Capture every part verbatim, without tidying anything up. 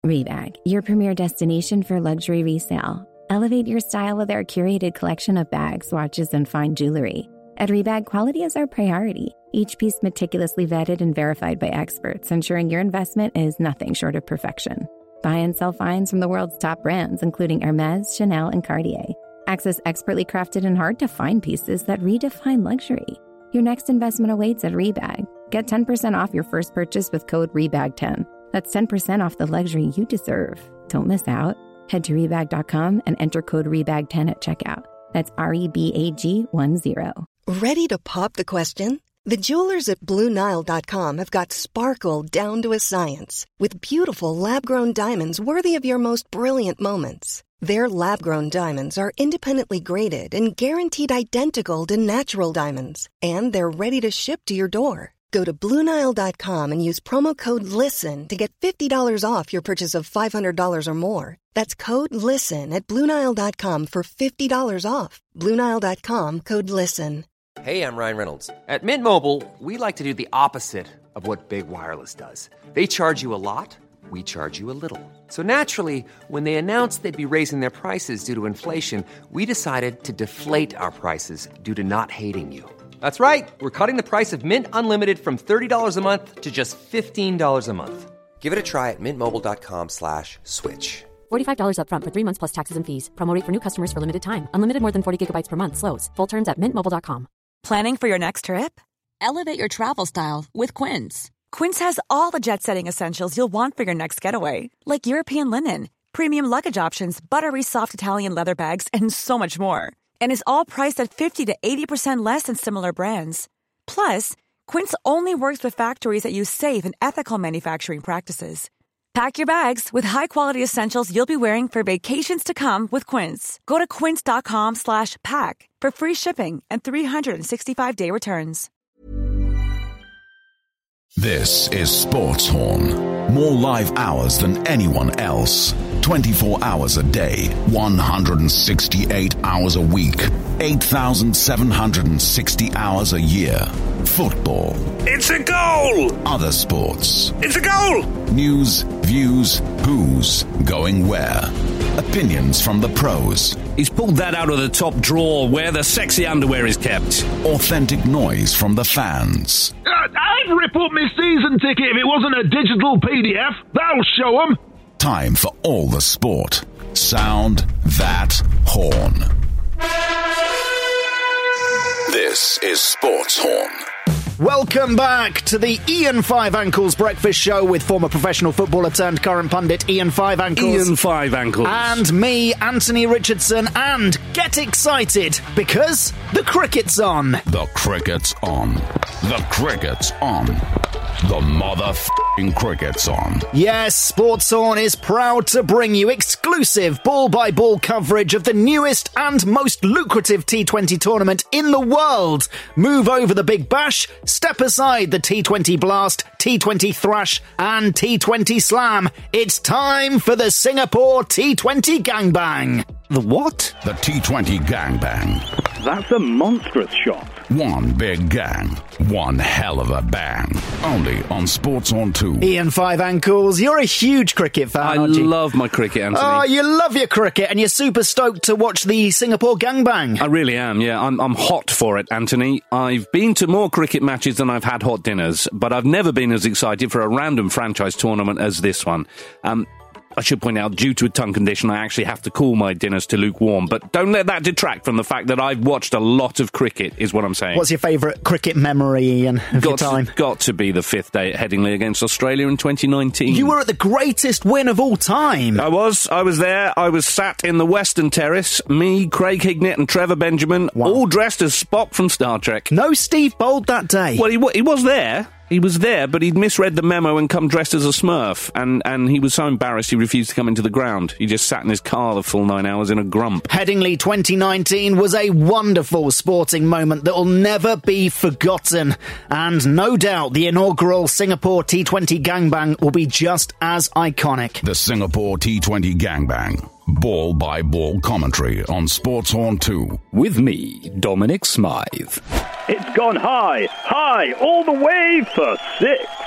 Rebag, your premier destination for luxury resale. Elevate your style with our curated collection of bags, watches, and fine jewelry. At Rebag, quality is our priority. Each piece meticulously vetted and verified by experts, ensuring your investment is nothing short of perfection. Buy and sell finds from the world's top brands, including Hermès, Chanel, and Cartier. Access expertly crafted and hard-to-find pieces that redefine luxury. Your next investment awaits at Rebag. Get ten percent off your first purchase with code rebag ten. That's ten percent off the luxury you deserve. Don't miss out. Head to rebag dot com and enter code rebag ten at checkout. That's R E B A G one zero. Ready to pop the question? The jewelers at Blue Nile dot com have got sparkle down to a science with beautiful lab-grown diamonds worthy of your most brilliant moments. Their lab-grown diamonds are independently graded and guaranteed identical to natural diamonds, and they're ready to ship to your door. Go to Blue Nile dot com and use promo code LISTEN to get fifty dollars off your purchase of five hundred dollars or more. That's code LISTEN at Blue Nile dot com for fifty dollars off. Blue Nile dot com, code LISTEN. Hey, I'm Ryan Reynolds. At Mint Mobile, we like to do the opposite of what Big Wireless does. They charge you a lot, we charge you a little. So naturally, when they announced they'd be raising their prices due to inflation, we decided to deflate our prices due to not hating you. That's right. We're cutting the price of Mint Unlimited from thirty dollars a month to just fifteen dollars a month. Give it a try at mintmobile.com slash switch. forty-five dollars up front for three months plus taxes and fees. Promo rate for new customers for limited time. Unlimited more than forty gigabytes per month. Slows full terms at mint mobile dot com. Planning for your next trip? Elevate your travel style with Quince. Quince has all the jet-setting essentials you'll want for your next getaway, like European linen, premium luggage options, buttery soft Italian leather bags, and so much more. And is all priced at fifty to eighty percent less than similar brands. Plus, Quince only works with factories that use safe and ethical manufacturing practices. Pack your bags with high-quality essentials you'll be wearing for vacations to come with Quince. Go to quince.com slash pack for free shipping and three sixty-five day returns. This is Sports Horn. More live hours than anyone else. twenty-four hours a day, one hundred sixty-eight hours a week, eight thousand seven hundred sixty hours a year. Football. It's a goal! Other sports. It's a goal! News, views, who's, going where. Opinions from the pros. He's pulled that out of the top drawer where the sexy underwear is kept. Authentic noise from the fans. Uh, I'd rip up my season ticket if it wasn't a digital P D F. That'll show them. Time for all the sport. Sound that horn. This is Sports Horn. Welcome back to the Ian Five Ankles Breakfast Show with former professional footballer turned current pundit Ian Five Ankles. Ian Five Ankles. And me, Anthony Richardson. And get excited because the cricket's on. The cricket's on. The cricket's on. The motherfucking cricket's on. Yes, Sports On is proud to bring you exclusive ball-by-ball coverage of the newest and most lucrative T twenty tournament in the world. Move over the Big Bash, step aside the T twenty Blast, T twenty Thrash, and T twenty Slam. It's time for the Singapore T twenty Gangbang. The what? The T twenty Gangbang. That's a monstrous shot. One big gang, one hell of a bang. Only on Sports On two. Ian Five Ankles, you're a huge cricket fan, I aren't you? love my cricket, Anthony. Oh, you love your cricket, and you're super stoked to watch the Singapore Gangbang. I really am, yeah. I'm, I'm hot for it, Anthony. I've been to more cricket matches than I've had hot dinners, but I've never been as excited for a random franchise tournament as this one. Um... I should point out, due to a tongue condition, I actually have to cool my dinners to lukewarm. But don't let that detract from the fact that I've watched a lot of cricket, is what I'm saying. What's your favourite cricket memory, Ian, of got your time? To, got to be the fifth day at Headingley against Australia in twenty nineteen. You were at the greatest win of all time. I was. I was there. I was sat in the Western Terrace. Me, Craig Hignett and Trevor Benjamin, wow. all dressed as Spock from Star Trek. No Steve Bold that day. Well, he, he was there. He was there, but he'd misread the memo and come dressed as a Smurf, and, and he was so embarrassed he refused to come into the ground. He just sat in his car the full nine hours in a grump. Headingley twenty nineteen was a wonderful sporting moment that will never be forgotten, and no doubt the inaugural Singapore T twenty Gangbang will be just as iconic. The Singapore T twenty Gangbang. Ball-by-ball commentary on Sports Horn two. With me, Dominic Smythe. It's gone high, high, all the way for six.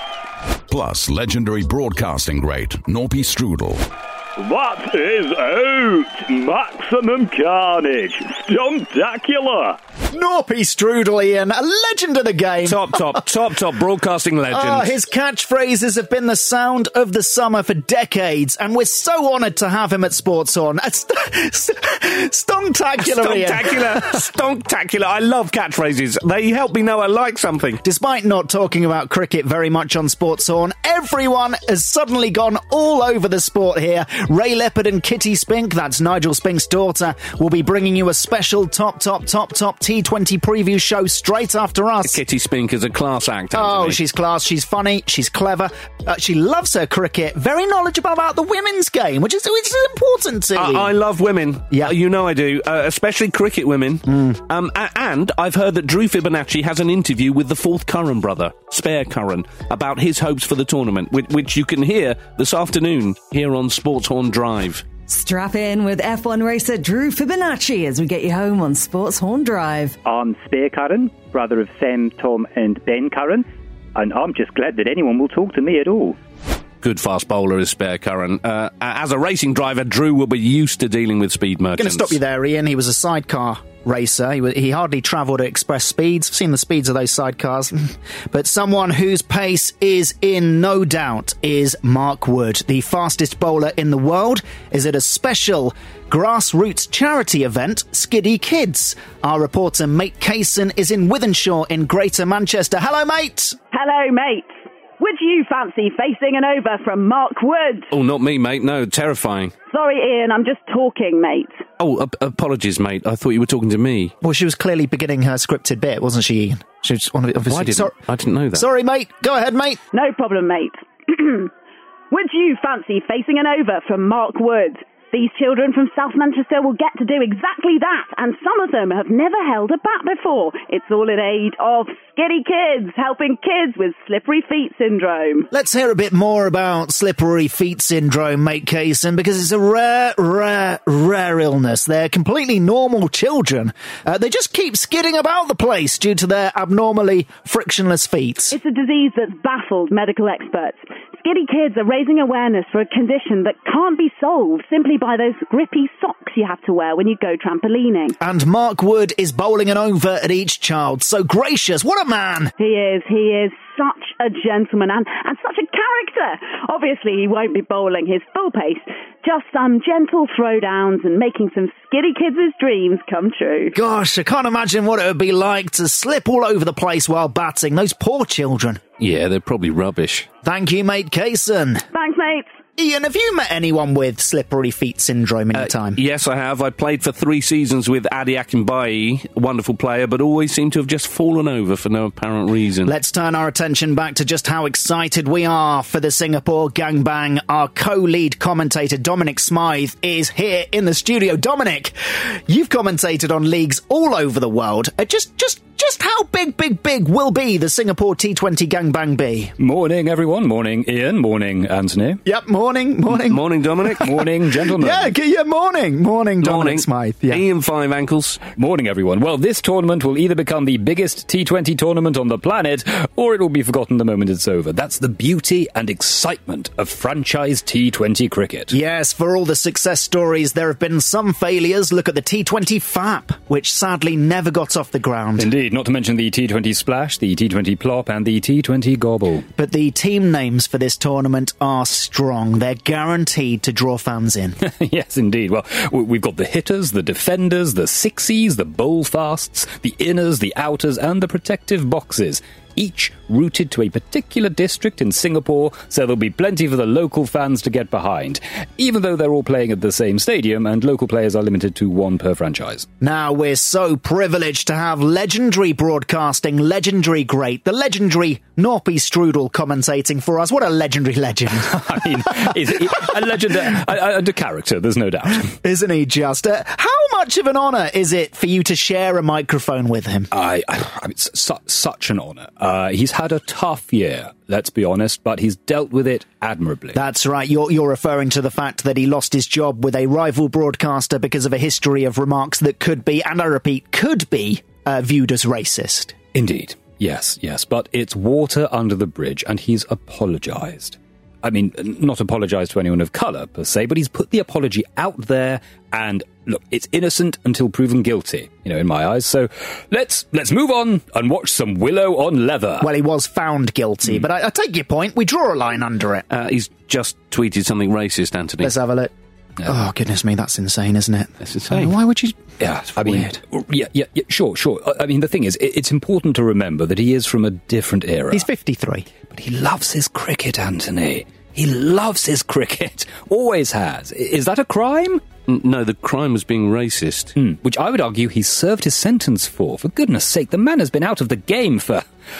Plus, legendary broadcasting great Norpy Strudel. That is out! Maximum Carnage! Stuntacular! Norpy Strudel, Ian, a legend of the game. Top, top, top, top broadcasting legend. Oh, his catchphrases have been the sound of the summer for decades, and we're so honoured to have him at Sports On. St- st- Stontacular, Ian. Stontacular, stontacular. I love catchphrases. They help me know I like something. Despite not talking about cricket very much on Sports On, everyone has suddenly gone all over the sport here. Ray Leopard and Kitty Spink, that's Nigel Spink's daughter, will be bringing you a special top, top, top, top T twenty preview show straight after us. Kitty Spink is a class act. Oh, she's class. She's funny. She's clever. Uh, she loves her cricket. Very knowledgeable about the women's game, which is, which is important to uh, you. I love women. Yeah. Uh, you know I do, uh, especially cricket women. Mm. Um, a- and I've heard that Drew Fibonacci has an interview with the fourth Curran brother, Spare Curran, about his hopes for the tournament, which, which you can hear this afternoon here on Sports Horn Drive. Strap in with F one racer Drew Fibonacci as we get you home on Sports Horn Drive. I'm Spare Curran, brother of Sam, Tom and Ben Curran, and I'm just glad that anyone will talk to me at all. Good fast bowler is Spare Curran. Uh, as a racing driver, Drew will be used to dealing with speed merchants. I'm going to stop you there, Ian. He was a sidecar racer. He, he hardly travelled at express speeds. I've seen the speeds of those sidecars. But someone whose pace is in no doubt is Mark Wood, the fastest bowler in the world, is at a special grassroots charity event, Skiddy Kids. Our reporter, Mate Kaysen, is in Wythenshawe in Greater Manchester. Hello, mate! Hello, mate. Would you fancy facing an over from Mark Wood? Oh, not me, mate. No, terrifying. Sorry, Ian, I'm just talking, mate. Oh, ap- apologies, mate. I thought you were talking to me. Well, she was clearly beginning her scripted bit, wasn't she, Ian? She was obviously... Well, I, didn't, Sorry. I didn't know that. Sorry, mate. Go ahead, mate. No problem, mate. Would you fancy facing an over from Mark Wood? These children from South Manchester will get to do exactly that, and some of them have never held a bat before. It's all in aid of Skiddy Kids, helping kids with slippery feet syndrome. Let's hear a bit more about slippery feet syndrome, mate Kaysen, because it's a rare, rare, rare illness. They're completely normal children. Uh, they just keep skidding about the place due to their abnormally frictionless feet. It's a disease that's baffled medical experts. Skiddy Kids are raising awareness for a condition that can't be solved simply by those grippy socks you have to wear when you go trampolining. And Mark Wood is bowling an over at each child. So gracious, what a man! He is, he is such a gentleman and, and such a character. Obviously, he won't be bowling his full pace, just some gentle throwdowns and making some Skiddy Kids' dreams come true. Gosh, I can't imagine what it would be like to slip all over the place while batting. Those poor children. Yeah, they're probably rubbish. Thank you, mate Kaysen. Thanks, mate. Ian, have you met anyone with slippery feet syndrome in your uh, time? Yes, I have. I played for three seasons with Adi Akinbayi, a wonderful player, but always seemed to have just fallen over for no apparent reason. Let's turn our attention back to just how excited we are for the Singapore Gangbang. Our co-lead commentator, Dominic Smythe, is here in the studio. Dominic, you've commentated on leagues all over the world. Uh, just, just, just how big, big, big will be the Singapore T twenty Gangbang be? Morning, everyone. Morning, Ian. Morning, Anthony. Yep, morning, morning. Morning, Dominic. Morning, gentlemen. Yeah, yeah, morning. Morning, Dominic morning. Smythe. Yeah. Ian Five Ankles. Morning, everyone. Well, this tournament will either become the biggest T twenty tournament on the planet, or it will be forgotten the moment it's over. That's the beauty and excitement of franchise T twenty cricket. Yes, for all the success stories, there have been some failures. Look at the T twenty F A P, which sadly never got off the ground. Indeed, not to mention the T twenty Splash, the T twenty Plop, and the T twenty Gobble. But the team names for this tournament are strong. They're guaranteed to draw fans in. Yes, indeed. Well, we've got the hitters, the defenders, the sixies, the bowlfasts, the inners, the outers, and the protective boxes. Each routed to a particular district in Singapore, so there'll be plenty for the local fans to get behind, even though they're all playing at the same stadium and local players are limited to one per franchise. Now, we're so privileged to have legendary broadcasting, legendary great, the legendary Norpy Strudel commentating for us. What a legendary legend. I mean, is it a legend and a character, there's no doubt. Isn't he just? Uh, how much of an honour is it for you to share a microphone with him? I, I, I mean, it's su- such an honour. Uh, he's had a tough year, let's be honest, but he's dealt with it admirably. That's right. You're, you're referring to the fact that he lost his job with a rival broadcaster because of a history of remarks that could be, and I repeat, could be, uh, viewed as racist. Indeed. Yes, yes, but it's water under the bridge, and he's apologised. I mean, not apologised to anyone of colour, per se, but he's put the apology out there, and look, it's innocent until proven guilty, you know, in my eyes. So let's let's move on and watch some Willow on Leather. Well, he was found guilty, mm. but I, I take your point. We draw a line under it. Uh, he's just tweeted something racist, Anthony. Let's have a look. Yeah. Oh, goodness me, that's insane, isn't it? That's insane. Why would you... Yeah, that's I mean, weird. Yeah, yeah, yeah, sure, sure. I mean, the thing is, it's important to remember that he is from a different era. He's fifty-three. But he loves his cricket, Anthony. He loves his cricket. Always has. Is that a crime? N- no, the crime was being racist. Hmm, which I would argue he served his sentence for. For goodness sake, the man has been out of the game for...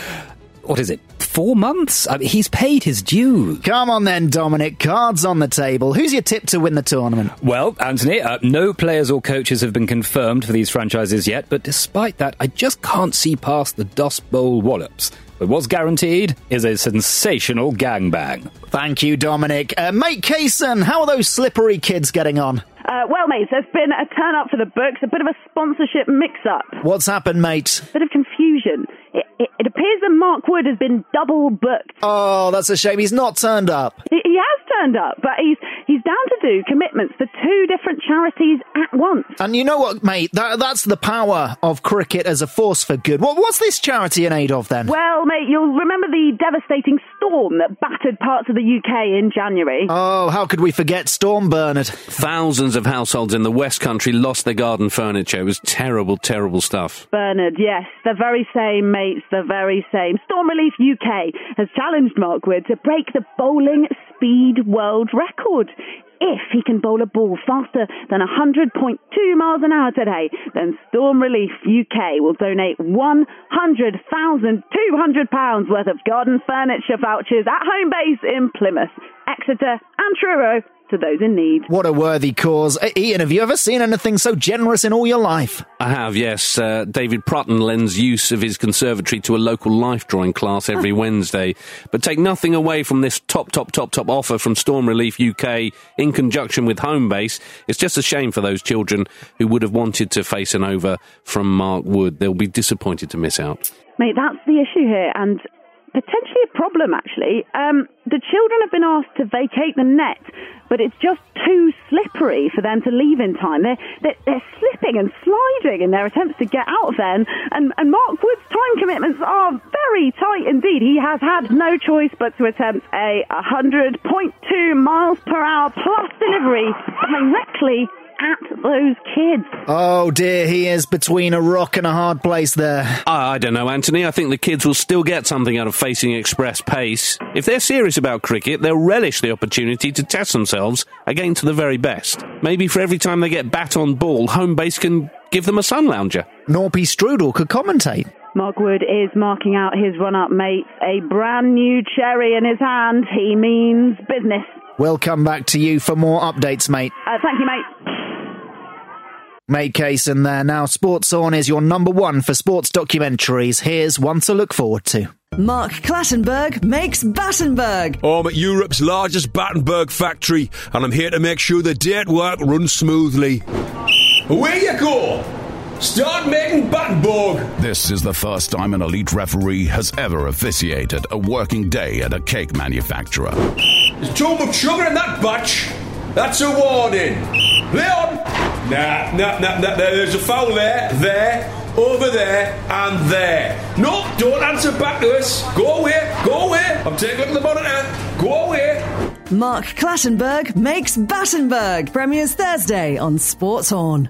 What is it, four months? I mean, he's paid his dues. Come on then, Dominic. Cards on the table. Who's your tip to win the tournament? Well, Anthony, uh, no players or coaches have been confirmed for these franchises yet, but despite that, I just can't see past the Dust Bowl Wallops. But what's guaranteed is a sensational gangbang. Thank you, Dominic. Uh, mate Kaysen, how are those slippery kids getting on? Uh, well, mates, there's been a turn-up for the books, a bit of a sponsorship mix-up. What's happened, mate? A bit of confusion. It, it, it appears that Mark Wood has been double-booked. Oh, that's a shame. He's not turned up. He, he has turned up, but he's he's down to do commitments for two different charities at once. And you know what, mate? That, that's the power of cricket as a force for good. What, what's this charity in aid of, then? Well, mate, you'll remember the devastating storm that battered parts of the U K in January. Oh, how could we forget Storm Bernard? Thousands of households in the West Country lost their garden furniture. It was terrible, terrible stuff. Bernard, yes, the very same, mates, the very same. Storm Relief U K has challenged Mark Wood to break the bowling speed world record. If he can bowl a ball faster than one hundred point two miles an hour today, then Storm Relief U K will donate one hundred thousand two hundred pounds worth of garden furniture vouchers at home base in Plymouth, Exeter and Truro to those in need. What a worthy cause. Uh, Ian, have you ever seen anything so generous in all your life? I have, yes. Uh, David Prutton lends use of his conservatory to a local life drawing class every Wednesday. But take nothing away from this top, top, top, top offer from Storm Relief U K in conjunction with Homebase. It's just a shame for those children who would have wanted to face an over from Mark Wood. They'll be disappointed to miss out. Mate, that's the issue here, and potentially a problem, actually. Um, the children have been asked to vacate the net, but it's just too slippery for them to leave in time. They're, they're, they're slipping and sliding in their attempts to get out of there, and, and, and Mark Wood's time commitments are very tight indeed. He has had no choice but to attempt a one hundred point two miles per hour plus delivery directly at those kids. Oh dear, he is between a rock and a hard place there. I, I don't know, Anthony. I think the kids will still get something out of facing express pace. If they're serious about cricket, they'll relish the opportunity to test themselves against the very best. Maybe for every time they get bat on ball, Homebase can give them a sun lounger. Norpy Strudel could commentate. Mark Wood is marking out his run-up, mates. A brand new cherry in his hand. He means business. We'll come back to you for more updates, mate. Uh, thank you, mate. Mate Kaysen there. Now, Sports On is your number one for sports documentaries. Here's one to look forward to. Mark Clattenburg makes Battenberg. I'm at Europe's largest Battenberg factory, and I'm here to make sure the day at work runs smoothly. Away you go! Start making Battenberg! This is the first time an elite referee has ever officiated a working day at a cake manufacturer. There's too much sugar in that batch. That's a warning. Leon! Nah, nah, nah, nah, there's a foul there, there, over there, and there. No, don't answer back to us. Go away, go away. I'm taking a look at the monitor. Go away. Mark Clattenburg makes Battenberg. Premieres Thursday on Sports On.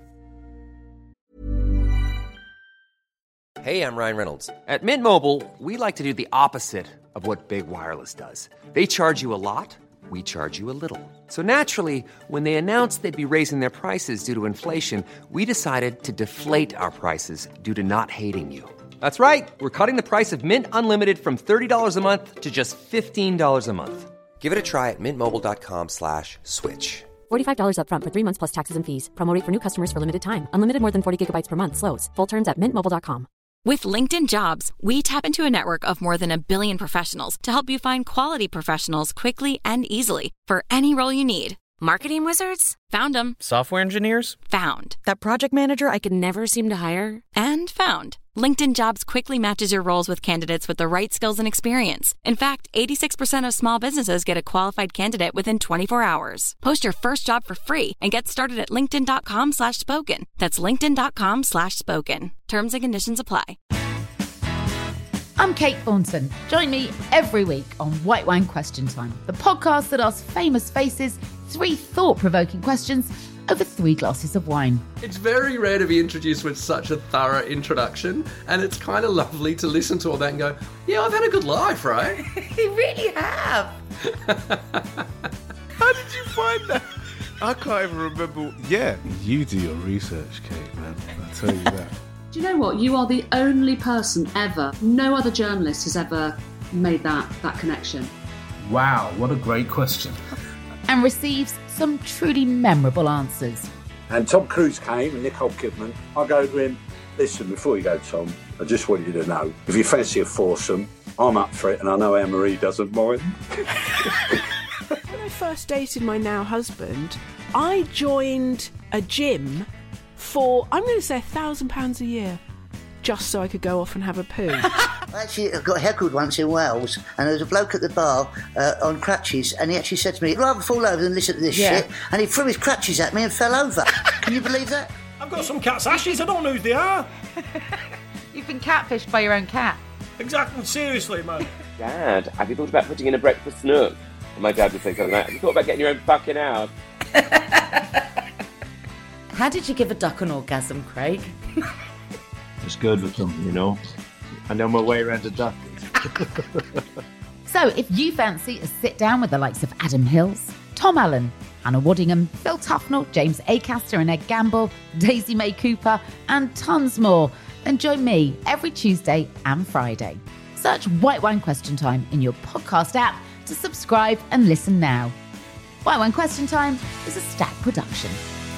Hey, I'm Ryan Reynolds. At Mint Mobile, we like to do the opposite of what Big Wireless does. They charge you a lot. We charge you a little. So naturally, when they announced they'd be raising their prices due to inflation, we decided to deflate our prices due to not hating you. That's right. We're cutting the price of Mint Unlimited from thirty dollars a month to just fifteen dollars a month. Give it a try at mintmobile.com slash switch. forty-five dollars up front for three months plus taxes and fees. Promo rate for new customers for limited time. Unlimited more than forty gigabytes per month. Slows full terms at mint mobile dot com. With LinkedIn Jobs, we tap into a network of more than a billion professionals to help you find quality professionals quickly and easily for any role you need. Marketing wizards? Found them. Software engineers? Found. That project manager I could never seem to hire? And found. LinkedIn Jobs quickly matches your roles with candidates with the right skills and experience. In fact, eighty-six percent of small businesses get a qualified candidate within twenty-four hours. Post your first job for free and get started at linkedin.com slash spoken. That's linkedin.com slash spoken. Terms and conditions apply. I'm Kate Thornton. Join me every week on White Wine Question Time, the podcast that asks famous faces three thought-provoking questions over three glasses of wine. It's very rare to be introduced with such a thorough introduction, and it's kind of lovely to listen to all that and go, yeah, I've had a good life, right? You really have. How did you find that? I can't even remember. Yeah, you do your research, Kate, man. I'll tell you that. Do you know what? You are the only person ever, no other journalist has ever made that, that connection. Wow, what a great question. And receives some truly memorable answers. And Tom Cruise came and Nicole Kidman. I go to him, listen, before you go, Tom, I just want you to know, if you fancy a foursome, I'm up for it and I know Anne-Marie doesn't mind. When I first dated my now husband, I joined a gym for, I'm going to say, a thousand pounds a year, just so I could go off and have a poo. Actually, I got heckled once in Wales, and there was a bloke at the bar uh, on crutches, and he actually said to me, I'd rather fall over than listen to this Yeah. shit, and he threw his crutches at me and fell over. Can you believe that? I've got some cat's ashes, I don't know who they are. You've been catfished by your own cat. Exactly, seriously, man. Dad, have you thought about putting in a breakfast nook? And my dad would say something like, have you thought about getting your own fucking house? How did you give a duck an orgasm, Craig? It's good with them, you know. I know my way around a duck. So if you fancy a sit down with the likes of Adam Hills, Tom Allen, Anna Waddingham, Phil Tufnell, James Acaster and Ed Gamble, Daisy May Cooper, and tons more, then join me every Tuesday and Friday. Search White Wine Question Time in your podcast app to subscribe and listen now. White Wine Question Time is a Stack production.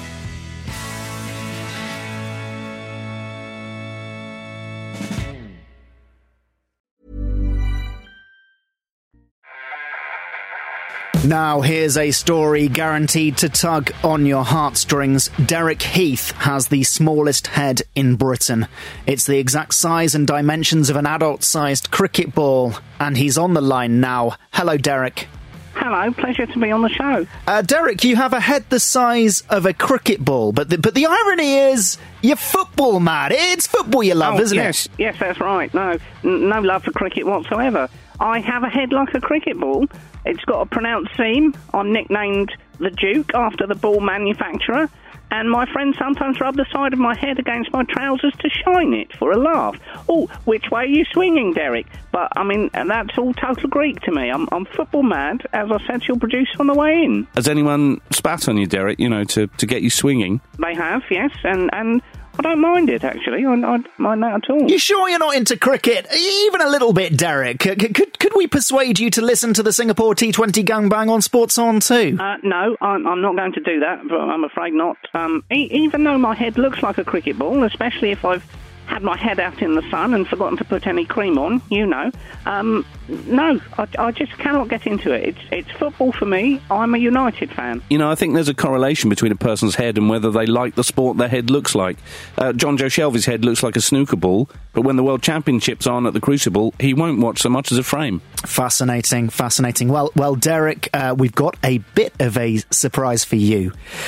Now, here's a story guaranteed to tug on your heartstrings. Derek Heath has the smallest head in Britain. It's the exact size and dimensions of an adult-sized cricket ball, and he's on the line now. Hello, Derek. Hello, pleasure to be on the show. Uh, Derek, you have a head the size of a cricket ball, but the, but the irony is you're football mad. It's football you love, oh, isn't yes, it? Yes, that's right. No, n- no love for cricket whatsoever. I have a head like a cricket ball. It's got a pronounced seam. I'm nicknamed the Duke after the ball manufacturer. And my friends sometimes rub the side of my head against my trousers to shine it for a laugh. Oh, which way are you swinging, Derek? But, I mean, that's all total Greek to me. I'm, I'm football mad, as I said to your producer on the way in. Has anyone spat on you, Derek, you know, to, to get you swinging? They have, yes, and, and I don't mind it, actually. I, I don't mind that at all. You sure you're not into cricket? Even a little bit, Derek. C- could could we persuade you to listen to the Singapore T twenty gangbang on Sports On too? Uh, no, I'm, I'm not going to do that, but I'm afraid not. Um, e- even though my head looks like a cricket ball, especially if I've had my head out in the sun and forgotten to put any cream on, you know. Um, no, I, I just cannot get into it. It's it's football for me. I'm a United fan. You know, I think there's a correlation between a person's head and whether they like the sport their head looks like. Uh, John Joe Shelby's head looks like a snooker ball, but when the World Championships are on at the Crucible, he won't watch so much as a frame. Fascinating, fascinating. Well, well, Derek, uh, we've got a bit of a surprise for you.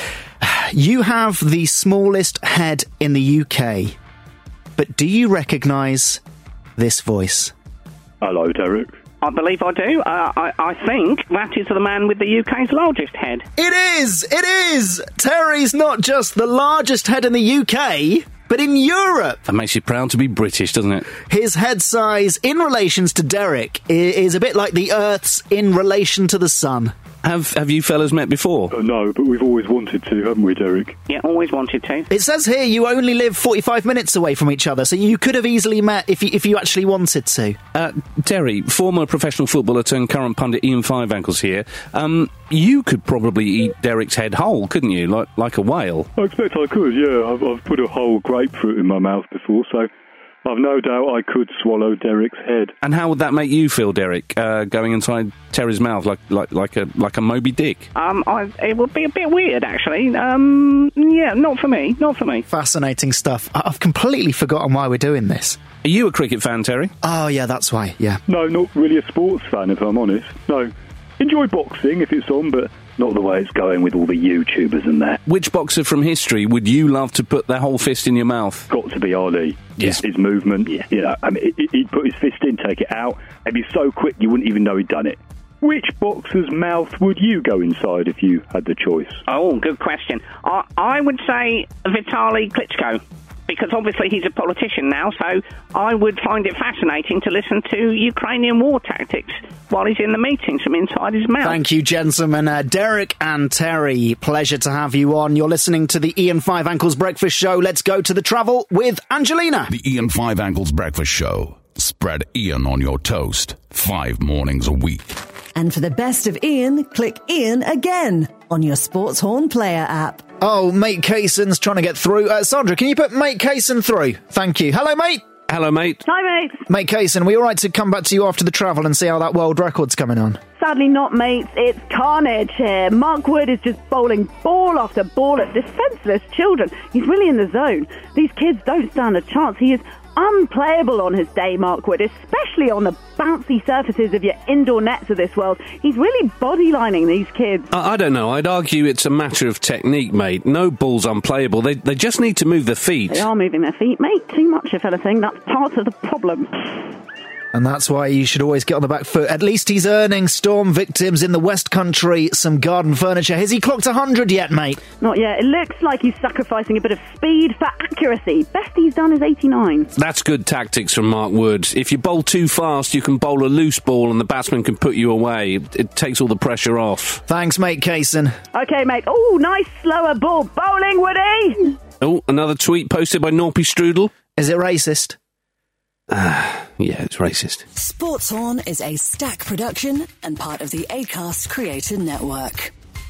You have the smallest head in the U K. But do you recognise this voice? Hello, Derek. I believe I do. Uh, I, I think that is the man with the U K's largest head. It is! It is! Terry's not just the largest head in the U K, but in Europe. That makes you proud to be British, doesn't it? His head size in relations to Derek is a bit like the Earth's in relation to the sun. Have Have you fellas met before? Uh, no, but we've always wanted to, haven't we, Derek? Yeah, always wanted to. It says here you only live forty-five minutes away from each other, so you could have easily met if you, if you actually wanted to. Uh, Terry, former professional footballer turned current pundit Ian Fiveankles here. Um, you could probably eat Derek's head whole, couldn't you? Like like a whale. I expect I could, yeah. I've, I've put a whole grapefruit in my mouth before, so I've no doubt I could swallow Derek's head. And how would that make you feel, Derek, uh, going inside Terry's mouth like like like a like a Moby Dick? Um, I, it would be a bit weird, actually. Um, yeah, not for me, not for me. Fascinating stuff. I've completely forgotten why we're doing this. Are you a cricket fan, Terry? Oh, yeah, that's why, yeah. No, not really a sports fan, if I'm honest. No, enjoy boxing if it's on, but not the way it's going with all the YouTubers and that. Which boxer from history would you love to put their whole fist in your mouth? Got to be Ali. Yes. His, his movement, yeah. You know, I mean, he'd put his fist in, take it out, and be so quick you wouldn't even know he'd done it. Which boxer's mouth would you go inside if you had the choice? Oh, good question. I, I would say Vitaly Klitschko, because obviously he's a politician now, so I would find it fascinating to listen to Ukrainian war tactics while he's in the meetings from inside his mouth. Thank you, gentlemen. Uh, Derek and Terry, pleasure to have you on. You're listening to the Ian Five Ankles Breakfast Show. Let's go to the travel with Angelina. The Ian Five Ankles Breakfast Show. Spread Ian on your toast. Five mornings a week. And for the best of Ian, click Ian again on your Sports Horn Player app. Oh, mate Kayson's trying to get through. Uh, Sandra, can you put mate Kayson through? Thank you. Hello, mate. Hello, mate. Hi, mate. Mate Kayson, are we all right to come back to you after the travel and see how that world record's coming on? Sadly not, mates. It's carnage here. Mark Wood is just bowling ball after ball at defenceless children. He's really in the zone. These kids don't stand a chance. He is unplayable on his day, Mark Wood, especially on the bouncy surfaces of your indoor nets of this world. He's really bodylining these kids. I, I don't know. I'd argue it's a matter of technique, mate. No ball's unplayable. They they just need to move their feet. They are moving their feet, mate. Too much, if anything. That's part of the problem. And that's why you should always get on the back foot. At least he's earning storm victims in the West Country some garden furniture. Has he clocked one hundred yet, mate? Not yet. It looks like he's sacrificing a bit of speed for accuracy. Best he's done is eighty-nine. That's good tactics from Mark Wood. If you bowl too fast, you can bowl a loose ball and the batsman can put you away. It, it takes all the pressure off. Thanks, mate Kayson. OK, mate. Oh, nice slower ball. Bowling, Woody! Oh, another tweet posted by Norpy Strudel. Is it racist? Ah, yeah, it's racist. Sports Horn is a Stack production and part of the Acast Creator Network.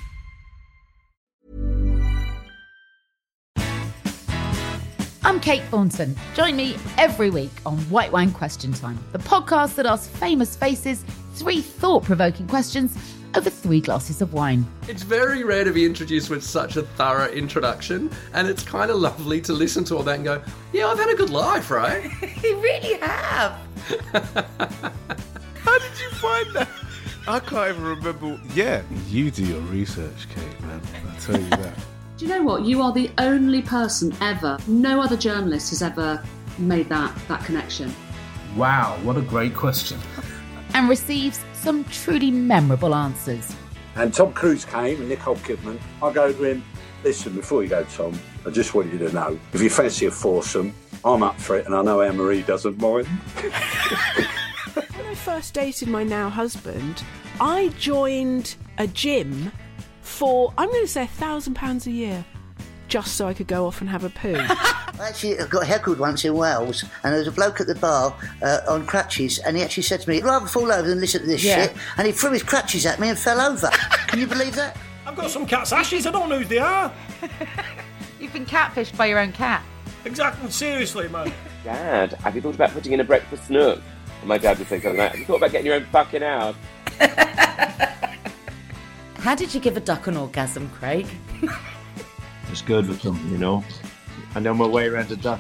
I'm Kate Thornton. Join me every week on White Wine Question Time, the podcast that asks famous faces three thought-provoking questions over three glasses of wine. It's very rare to be introduced with such a thorough introduction, and it's kind of lovely to listen to all that and go, yeah, I've had a good life, right? You really have. How did you find that? I can't even remember. Yeah, you do your research, Kate, man. I tell you that. Do you know what? You are the only person ever, no other journalist has ever made that, that connection. Wow, what a great question. And receives some truly memorable answers. And Tom Cruise came and Nicole Kidman. I go to him, listen, before you go, Tom, I just want you to know, if you fancy a foursome, I'm up for it, and I know Anne-Marie doesn't mind. When I first dated my now husband, I joined a gym for, I'm going to say, a thousand pounds a year, just so I could go off and have a poo. Actually, I got heckled once in Wales, and there was a bloke at the bar uh, on crutches, and he actually said to me, I'd rather fall over than listen to this Yeah. shit, and he threw his crutches at me and fell over. Can you believe that? I've got some cat's ashes, I don't know who they are. You've been catfished by your own cat. Exactly, seriously, man. Dad, have you thought about putting in a breakfast nook? And my dad would say something like, have you thought about getting your own fucking house? How did you give a duck an orgasm, Craig? It's good with them, you know. I know my way around a duck.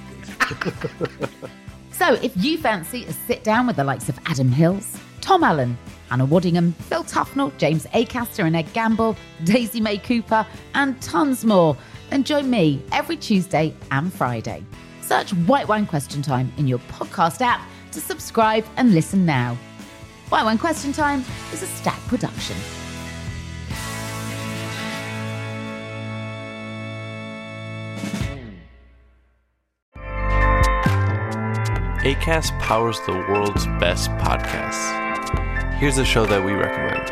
So if you fancy a sit down with the likes of Adam Hills, Tom Allen, Hannah Waddingham, Phil Tufnell, James Acaster and Ed Gamble, Daisy May Cooper, and tons more, then join me every Tuesday and Friday. Search White Wine Question Time in your podcast app to subscribe and listen now. White Wine Question Time is a Stack production. Acast powers the world's best podcasts. Here's a show that we recommend.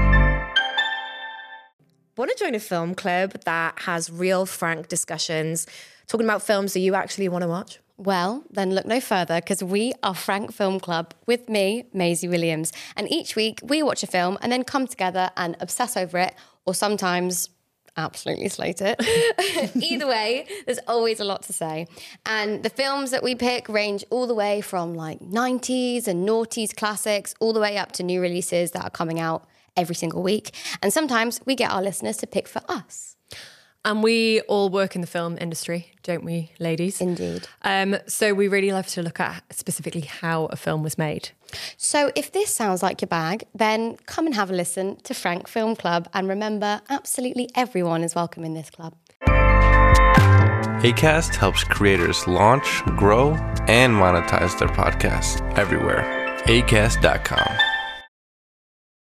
Want to join a film club that has real, frank discussions, talking about films that you actually want to watch? Well, then look no further, because we are Frank Film Club with me, Maisie Williams. And each week we watch a film and then come together and obsess over it, or sometimes absolutely slate it. Either way, there's always a lot to say. And the films that we pick range all the way from like nineties and noughties classics, all the way up to new releases that are coming out every single week. And sometimes we get our listeners to pick for us. And we all work in the film industry, don't we, ladies? Indeed. Um, so we really love to look at specifically how a film was made. So if this sounds like your bag, then come and have a listen to Frank Film Club. And remember, absolutely everyone is welcome in this club. Acast helps creators launch, grow, and monetize their podcasts everywhere. acast dot com.